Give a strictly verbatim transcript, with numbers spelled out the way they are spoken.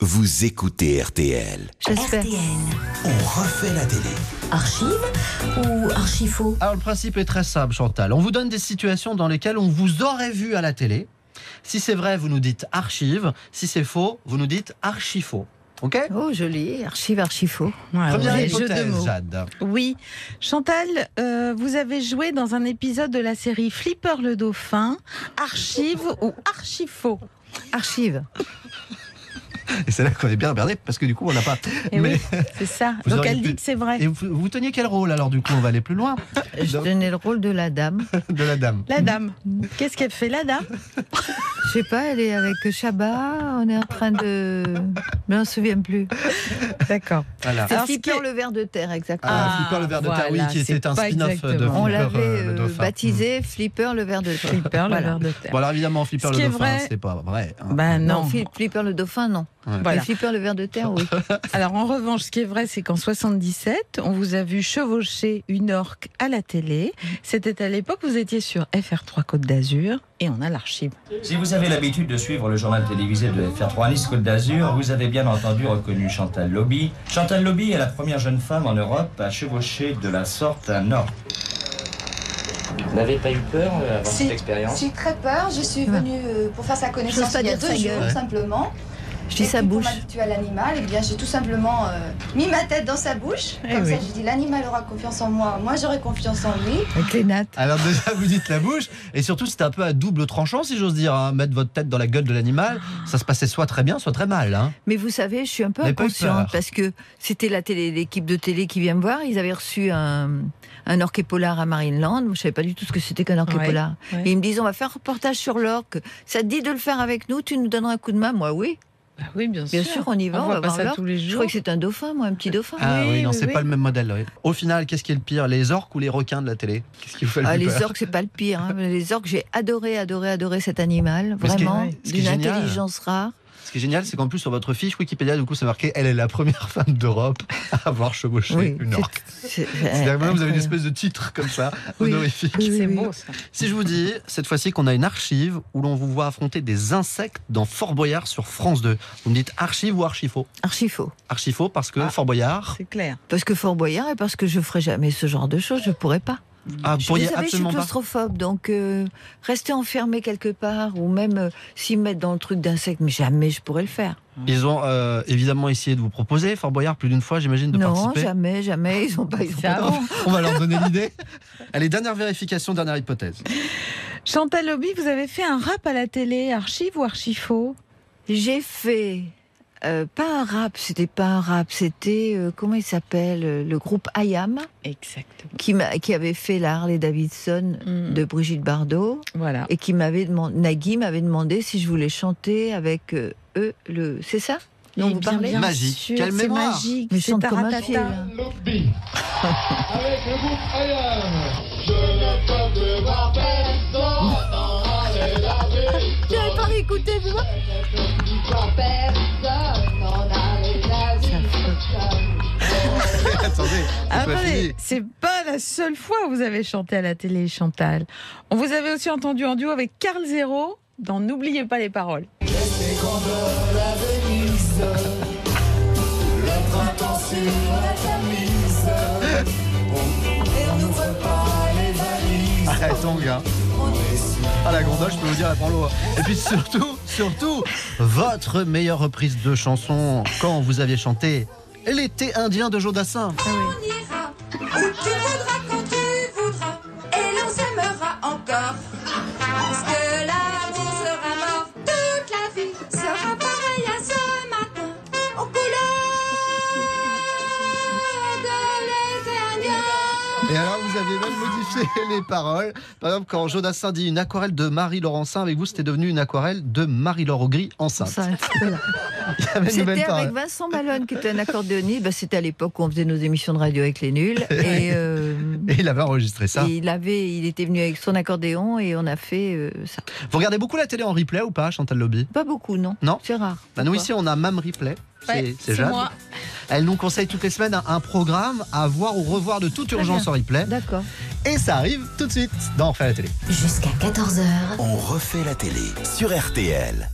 vous écoutez R T L. J'espère. R T L. On refait la télé. Archive ou archifaux? Alors le principe est très simple, Chantal. On vous donne des situations dans lesquelles on vous aurait vu à la télé. Si c'est vrai, vous nous dites archive. Si c'est faux, vous nous dites archifaux. Ok ? Oh, joli, archive, archifaux. Ouais, Première ouais, hypothèse, jeu de mots. Jade. Oui. Chantal, euh, vous avez joué dans un épisode de la série Flipper le Dauphin, archive ou archifaux? Archive. Et c'est là qu'on est bien regardé parce que du coup on n'a pas. Eh Mais oui, c'est ça. vous Donc auriez elle pu- dit que c'est vrai. Et vous, vous teniez quel rôle alors du coup? On va aller plus loin. Je tenais le rôle de la dame. De la dame. La dame. Qu'est-ce qu'elle fait, la dame? Je sais pas, elle est avec Chabat, on est en train de... Je ne me souviens plus. D'accord. Voilà. C'est Alors, ce Flipper qui est- le ver de terre, exactement. Ah, Ah, Flipper le ver de terre, voilà, oui, qui c'est était un pas spin-off de exactement. On Flipper l'avait euh, le euh, dauphin. baptisé Flipper le ver de terre. Flipper le Voilà. ver de terre. Bon alors évidemment Flipper Ce le qui est dauphin, vrai- c'est pas vrai. hein. Ben Non, non. Fli- Flipper le dauphin, non. Ouais. Voilà. Mais Flipper le ver de terre, oui. Alors en revanche, ce qui est vrai, c'est qu'en soixante-dix-sept, on vous a vu chevaucher une orque à la télé. C'était à l'époque, vous étiez sur F R trois Côte d'Azur et on a l'archive. Si vous avez l'habitude de suivre le journal télévisé de F R trois Nice Côte d'Azur, vous avez bien entendu reconnu Chantal Lobby. Chantal Lobby est la première jeune femme en Europe à chevaucher de la sorte un orque. Vous n'avez pas eu peur euh, avant Si, cette expérience? J'ai très peur. Je suis venue euh, pour faire sa connaissance J'ose pas il y a dire deux sa jours gueule. simplement. Je dis Et sa puis, bouche. Pour m'habituer à l'animal, eh bien j'ai tout simplement euh, mis ma tête dans sa bouche. Eh Comme oui. ça, je dis l'animal aura confiance en moi, moi j'aurai confiance en lui. Avec les nattes. Alors déjà vous dites la bouche et surtout c'était un peu à double tranchant si j'ose dire, hein. Mettre votre tête dans la gueule de l'animal, ça se passait soit très bien soit très mal. Hein. Mais vous savez, je suis un peu N'avez pas eu inconsciente peur. parce que c'était la télé, l'équipe de télé qui vient me voir. Ils avaient reçu un, un orque polar à Marineland. Moi, je savais pas du tout ce que c'était qu'un orque Ouais, polar. ouais. Et ils me disent, on va faire un reportage sur l'orque. Ça te dit de le faire avec nous? Tu nous donneras un coup de main? Moi, oui. Bah oui, bien, Bien sûr, on y va. On On, voit va pas voir ça l'orque. tous les Je jours. crois que c'est un dauphin, moi, un petit dauphin. Ah oui, Oui, non oui, c'est oui. pas le même modèle. Oui. Au final qu'est-ce qui est le pire, les orques ou les requins de la télé? Qu'est-ce qui vous fait le Ah, plus les peur? orques, c'est pas le pire. hein. Les orques, j'ai adoré, adoré, adoré cet animal. Mais ce qui est- Vraiment, ce qui est d'une génial- intelligence rare. Ce qui est génial, c'est qu'en plus sur votre fiche Wikipédia, du coup, c'est marqué elle est la première femme d'Europe à avoir chevauché Oui, une orque. c'est- c'est- C'est-à-dire que maintenant, vous avez une incroyable. espèce de titre comme ça, Oui. honorifique. Oui, oui, C'est oui. beau ça. Si je vous dis, cette fois-ci, qu'on a une archive où l'on vous voit affronter des insectes dans Fort Boyard sur France deux. Vous me dites archive ou archifaux? Archi faux. Archifaux parce que Ah. Fort Boyard. C'est clair. Parce que Fort Boyard et parce que je ferai jamais ce genre de choses, je pourrais pas. Ah, vous Vous pourriez savez, je suis absolument pas. claustrophobe, donc euh, rester enfermé quelque part ou même euh, s'y mettre dans le truc d'insectes, mais jamais je pourrais le faire. Ils ont euh, évidemment essayé de vous proposer, Fort Boyard, plus d'une fois, j'imagine, de non, participer. jamais, jamais. Ils ont pas. Ils ont Ça pas- avance. On va leur donner l'idée. Allez, dernière vérification, dernière hypothèse. Chantal Lobby, vous avez fait un rap à la télé, archive ou archifaux? J'ai fait euh, pas un rap, c'était pas un rap, c'était euh, comment il s'appelle euh, le groupe I A M Exactement. qui, m'a- qui avait fait la Harley Davidson Mm. de Brigitte Bardot Voilà. et qui m'avait demandé, Nagui m'avait demandé si je voulais chanter avec euh, eux. Le, c'est ça dont Et vous bien, parlez? bien Magique. sûr, Quelle c'est mémoire. magique. Mais je c'est chante comme un taratata. fil, là. Lobby avec le groupe I A M. Je ne peux plus voir personne dans aller la vie. J'avais pas écouté, vous voyez. Je ne peux plus voir personne dans aller la vie. Attendez, c'est pas Attendez, fini. c'est pas la seule fois où vous avez chanté à la télé, Chantal. On vous avait aussi entendu en duo avec Carl Zero dans N'oubliez pas les paroles. Arrête, ton gars. Ah, la gondole, je peux vous dire, elle prend l'eau. Et puis surtout, surtout, votre meilleure reprise de chanson quand vous aviez chanté L'été indien de Jodassin. Ah oui. On ira où tu voudras quand tu voudras et l'on s'aimera encore. Parce que l'amour sera mort toute la vie sera pareil à ce matin aux couleurs de l'été indien. Et alors, vous avez même modifié les paroles. Par exemple, quand Jodassin dit une aquarelle de Marie Laurencin, avec vous, c'était devenu une aquarelle de Marie-Laure Augry enceinte. Ça, voilà. Il y avait une C'était nouvelle avec parole. Vincent Malone qui était un accordéoniste. Bah, c'était à l'époque où on faisait nos émissions de radio avec les nuls. Et, euh, Et il avait enregistré ça. et il avait, il était venu avec son accordéon et on a fait euh, ça. Vous regardez beaucoup la télé en replay ou pas, Chantal Lobby? Pas beaucoup, non. Non. C'est rare. Bah, nous Pourquoi ici on a Mam Replay, c'est Ouais, c'est c'est Jade. moi. Elle nous conseille toutes les semaines un, un programme à voir ou revoir de toute urgence en replay. D'accord. Et ça arrive tout de suite dans On refait la télé. Jusqu'à quatorze heures. On refait la télé sur R T L.